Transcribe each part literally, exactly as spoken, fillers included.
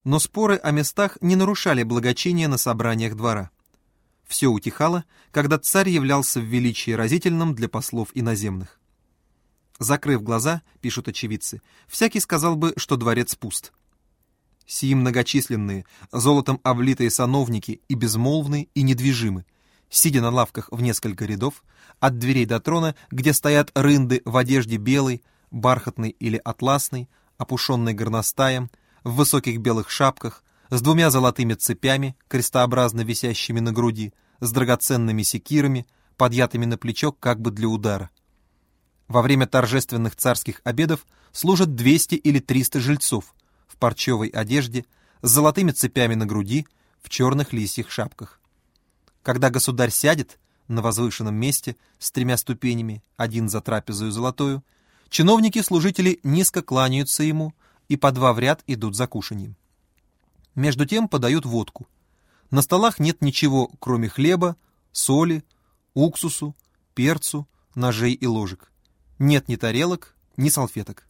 но споры о местах не нарушали благочиния на собраниях двора. Все утихало, когда царь являлся в величии разительном для послов иноземных. Закрыв глаза, пишут очевидцы, всякий сказал бы, что дворец пуст. Сии многочисленные, золотом облитые сановники и безмолвны, и недвижимы, сидя на лавках в несколько рядов, от дверей до трона, где стоят рынды в одежде белой, бархатной или атласной, опушенной горностаем, в высоких белых шапках, с двумя золотыми цепями, крестообразно висящими на груди, с драгоценными секирами, подъятыми на плечо как бы для удара. Во время торжественных царских обедов служат двести или триста жильцов в парчевой одежде, с золотыми цепями на груди, в черных лисьих шапках. Когда государь сядет на возвышенном месте с тремя ступенями, один за трапезою золотою, чиновники-служители низко кланяются ему и по два в ряд идут за кушаньем. Между тем подают водку. На столах нет ничего, кроме хлеба, соли, уксусу, перцу, ножей и ложек. Нет ни тарелок, ни салфеток.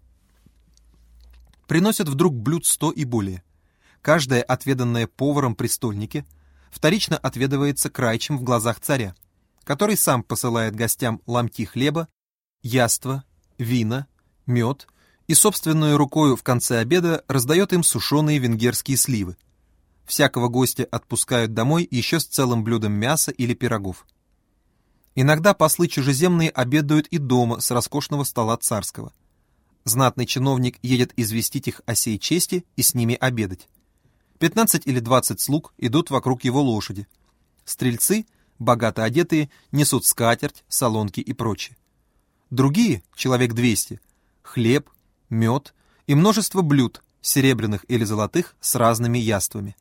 Приносят вдруг блюд сто и более. Каждое отведанное поваром при стольнике вторично отведывается крайчем в глазах царя, который сам посылает гостям ломти хлеба, яства, вина, мед и собственной рукою в конце обеда раздает им сушеные венгерские сливы. Всякого гостя отпускают домой еще с целым блюдом мяса или пирогов. Иногда послы чужеземные обедают и дома с роскошного стола царского. Знатный чиновник едет известить их о сей чести и с ними обедать. Пятнадцать или двадцать слуг идут вокруг его лошади. Стрельцы, богато одетые, несут скатерть, солонки и прочее. Другие, человек двести, хлеб, мед и множество блюд, серебряных или золотых, с разными яствами.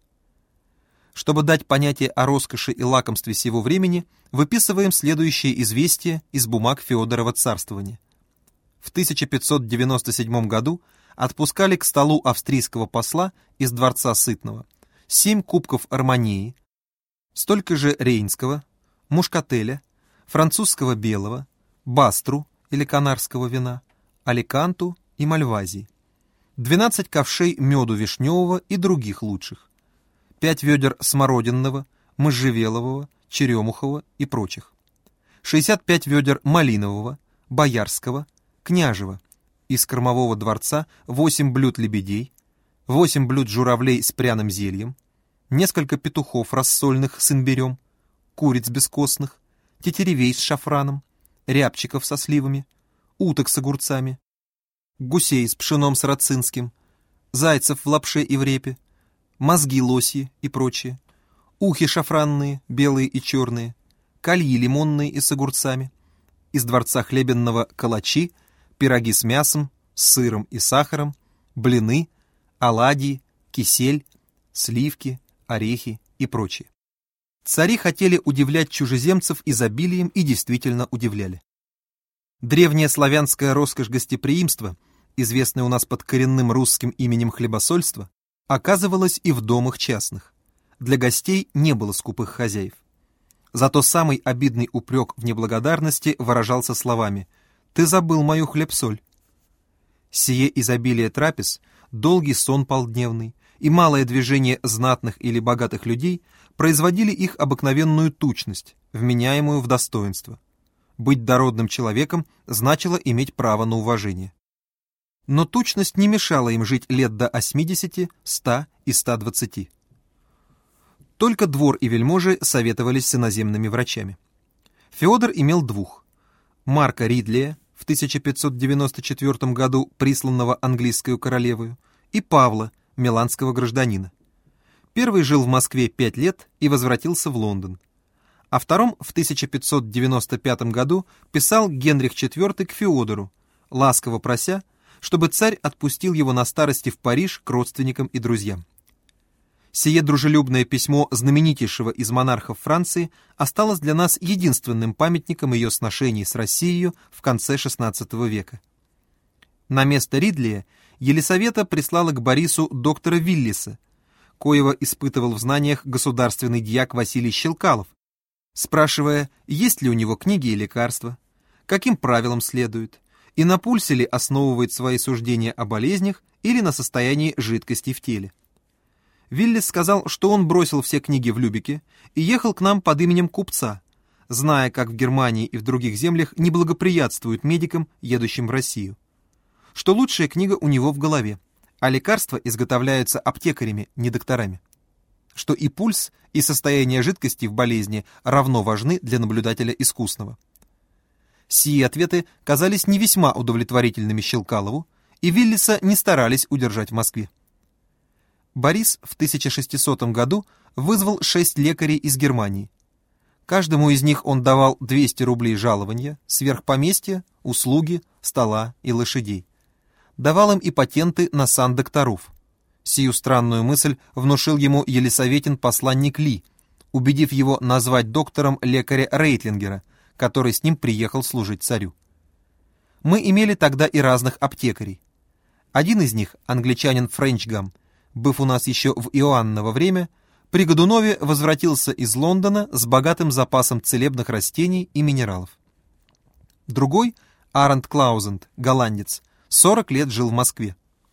Чтобы дать понятие о роскоши и лакомстве сего времени, выписываем следующее известие из бумаг Феодорова царствования. В тысяча пятьсот девяносто седьмом году отпускали к столу австрийского посла из дворца Сытного семь кубков арманьи, столько же рейнского, мушкателя, французского белого, бастру или канарского вина, аликанту и мальвазии, двенадцать ковшей меду вишневого и других лучших, пять ведер смородинного, можжевелового, черемухового и прочих, шестьдесят пять ведер малинового, боярского, княжего, из кормового дворца восемь блюд лебедей, восемь блюд журавлей с пряным зельем, несколько петухов рассольных с имбирем, куриц бескостных, тетеревей с шафраном, рябчиков со сливами, уток с огурцами, гусей с пшеном сарацинским, зайцев в лапше и в репе, мозги лосьи и прочее, ухи шафранные, белые и черные, кальи лимонные и с огурцами, из дворца хлебенного калачи, пироги с мясом, с сыром и сахаром, блины, оладьи, кисель, сливки, орехи и прочее. Цари хотели удивлять чужеземцев изобилием и действительно удивляли. Древняя славянская роскошь гостеприимства, известная у нас под коренным русским именем хлебосольства, оказывалась и в домах частных. Для гостей не было скупых хозяев. Зато самый обидный упрек в неблагодарности выражался словами «Ты забыл мою хлеб-соль». Сие изобилие трапез, долгий сон полдневный и малое движение знатных или богатых людей производили их обыкновенную тучность, вменяемую в достоинство. Быть дородным человеком значило иметь право на уважение. Но тучность не мешала им жить лет до восьмидесяти, ста и ста двадцати. Только двор и вельможи советовались с иноземными врачами. Феодор имел двух. Марка Ридлия, в тысяча пятьсот девяносто четвёртом году присланного английскую королевою, и Павла, миланского гражданина. Первый жил в Москве пять лет и возвратился в Лондон. О втором в тысяча пятьсот девяносто пятом году писал Генрих четвёртый к Феодору, ласково прося, чтобы царь отпустил его на старости в Париж к родственникам и друзьям. Сие дружелюбное письмо знаменитейшего из монархов Франции осталось для нас единственным памятником ее сношений с Россией в конце шестнадцатого века. На место Ридлия Елисавета прислала к Борису доктора Виллиса, коего испытывал в знаниях государственный дьяк Василий Щелкалов, спрашивая, есть ли у него книги и лекарства, каким правилам следует, и на пульсе ли основывает свои суждения о болезнях или на состоянии жидкостей в теле. Виллис сказал, что он бросил все книги в Любеке и ехал к нам под именем купца, зная, как в Германии и в других землях не благоприятствуют медикам, едущим в Россию. Что лучшая книга у него в голове, а лекарства изготовляются аптекарями, не докторами. Что и пульс, и состояние жидкости в болезни равно важны для наблюдателя искусного. Сии ответы казались не весьма удовлетворительными Щелкалову, и Виллиса не старались удержать в Москве. Борис в тысяча шестисотом году вызвал шесть лекарей из Германии. Каждому из них он давал двести рублей жалования, сверх поместья, услуги, стола и лошадей. Давал им и патенты на сан докторов. Сию странную мысль внушил ему Елисаветин посланник Ли, убедив его назвать доктором лекаря Рейтлингера, который с ним приехал служить царю. Мы имели тогда и разных аптекарей. Один из них, англичанин Френчгам, быв у нас еще в Иоанново время, при Годунове возвратился из Лондона с богатым запасом целебных растений и минералов. Другой, Арент Клаузенд, голландец, сорок лет жил в Москве.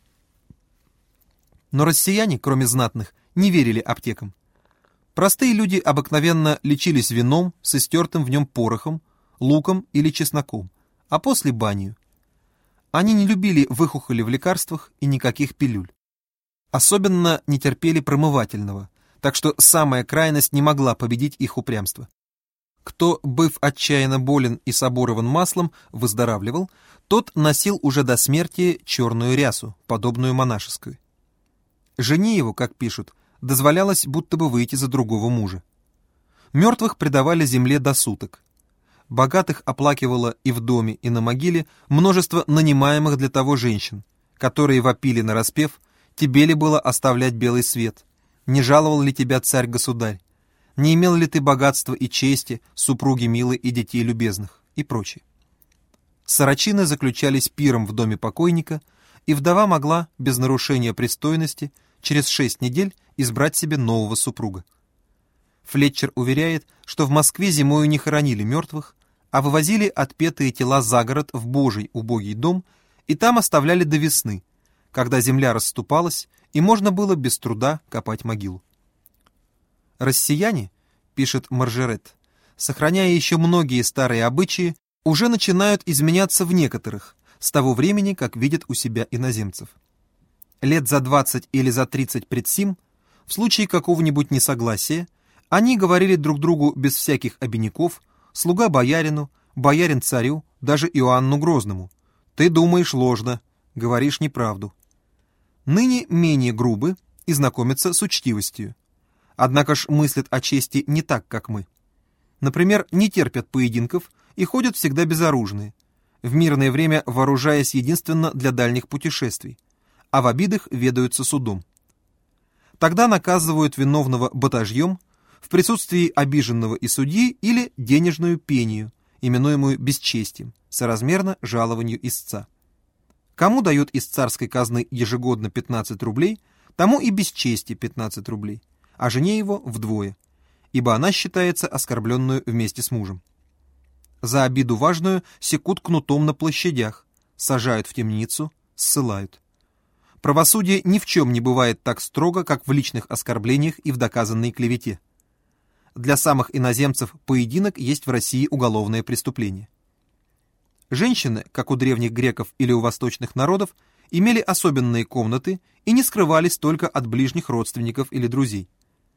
Но россияне, кроме знатных, не верили аптекам. Простые люди обыкновенно лечились вином с истертым в нем порохом, луком или чесноком, а после банью. Они не любили выхухоли в лекарствах и никаких пилюль. Особенно не терпели промывательного, так что самая крайность не могла победить их упрямство. Кто, быв отчаянно болен и соборован маслом, выздоравливал, тот носил уже до смерти черную рясу, подобную монашескую. Жене его, как пишут, дозволялось будто бы выйти за другого мужа. Мертвых предавали земле до суток. Богатых оплакивало и в доме, и на могиле множество нанимаемых для того женщин, которые вопили нараспев: «Тебе ли было оставлять белый свет? Не жаловал ли тебя царь-государь? Не имел ли ты богатства и чести, супруги милой и детей любезных?» и прочее. Сорочины заключались пиром в доме покойника, и вдова могла, без нарушения пристойности, через шесть недель избрать себе нового супруга. Флетчер уверяет, что в Москве зимою не хоронили мертвых, а вывозили отпетые тела за город в Божий убогий дом и там оставляли до весны, когда земля расступалась и можно было без труда копать могилу. Россияне, пишет Маржерет, сохраняя еще многие старые обычаи, уже начинают изменяться в некоторых, с того времени, как видят у себя иноземцев. Лет за двадцать или за тридцать пред сим, в случае какого-нибудь несогласия, они говорили друг другу без всяких обиняков, слуга боярину, боярин царю, даже Иоанну Грозному: «Ты думаешь ложно, говоришь неправду». Ныне менее грубы и знакомятся с учтивостью. Однако ж мыслят о чести не так, как мы. Например, не терпят поединков и ходят всегда безоружные, в мирное время вооружаясь единственно для дальних путешествий, а в обидах ведаются судом. Тогда наказывают виновного батажьем, в присутствии обиженного и судьи, или денежную пению, именуемую бесчестием, соразмерно жалованию истца. Кому дают из царской казны ежегодно пятнадцать рублей, тому и бесчестие пятнадцать рублей, а жене его вдвое, ибо она считается оскорбленную вместе с мужем. За обиду важную секут кнутом на площадях, сажают в темницу, ссылают. Правосудие ни в чем не бывает так строго, как в личных оскорблениях и в доказанной клевете. Для самых иноземцев поединок есть в России уголовное преступление. Женщины, как у древних греков или у восточных народов, имели особенные комнаты и не скрывались только от ближних родственников или друзей.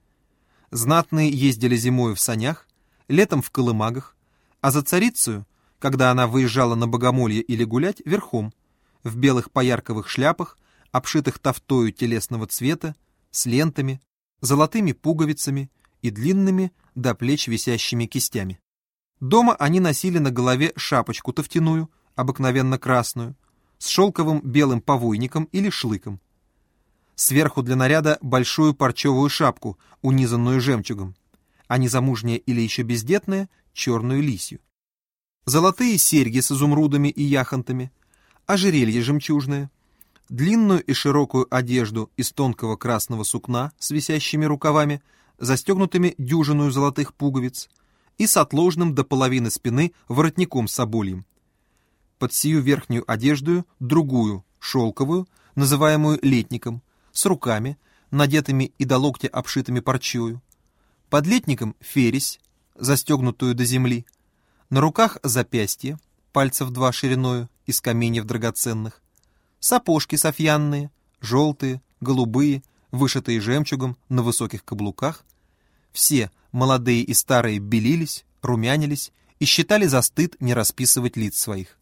Знатные ездили зимою в санях, летом в колымагах, а за царицею, когда она выезжала на богомолье или гулять, верхом, в белых поярковых шляпах, обшитых тафтою телесного цвета, с лентами, золотыми пуговицами и длинными до плеч висящими кистями. Дома они носили на голове шапочку тофтяную, обыкновенно красную, с шелковым белым повойником или шлыком. Сверху для наряда большую парчевую шапку, унизанную жемчугом, а незамужняя или еще бездетная — черную лисью. Золотые серьги с изумрудами и яхонтами, ожерелье жемчужное, длинную и широкую одежду из тонкого красного сукна с висящими рукавами, застегнутыми дюжиную золотых пуговиц, и с отложенным до половины спины воротником собольем. Под сию верхнюю одежду другую, шелковую, называемую летником, с руками, надетыми и до локтя обшитыми парчою, под летником фересь, застегнутую до земли, на руках запястья, пальцев два шириною, из каменьев драгоценных, сапожки софьянные, желтые, голубые, вышитые жемчугом на высоких каблуках. Все, молодые и старые, белились, румянились и считали за стыд не расписывать лиц своих.